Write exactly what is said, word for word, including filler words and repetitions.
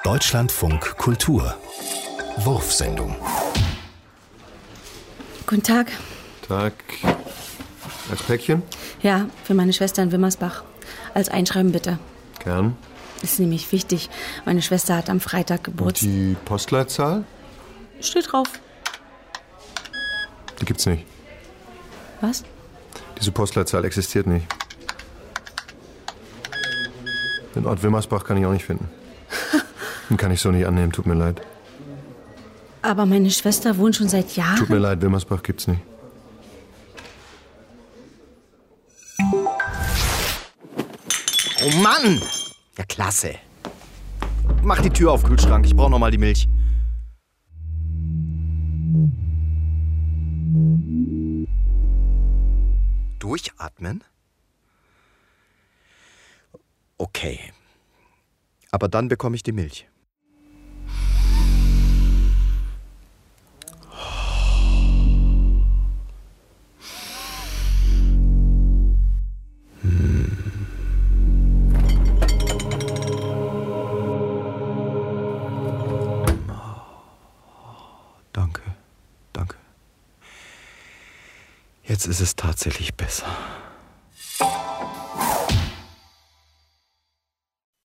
Deutschlandfunk Kultur. Wurfsendung. Guten Tag. Tag. Als Päckchen? Ja, für meine Schwester in Wimmersbach. Als Einschreiben bitte. Gern. Ist nämlich wichtig. Meine Schwester hat am Freitag Und Geburtstag. die Postleitzahl? Steht drauf. Die gibt's nicht. Was? Diese Postleitzahl existiert nicht. Den Ort Wimmersbach kann ich auch nicht finden. Den kann ich so nicht annehmen, tut mir leid. Aber meine Schwester wohnt schon seit Jahren. Tut mir leid, Wimmersbach gibt's nicht. Oh Mann! Ja, klasse. Mach die Tür auf, Kühlschrank. Ich brauch noch mal die Milch. Durchatmen? Okay. Aber dann bekomme ich die Milch. Danke, danke. Jetzt ist es tatsächlich besser.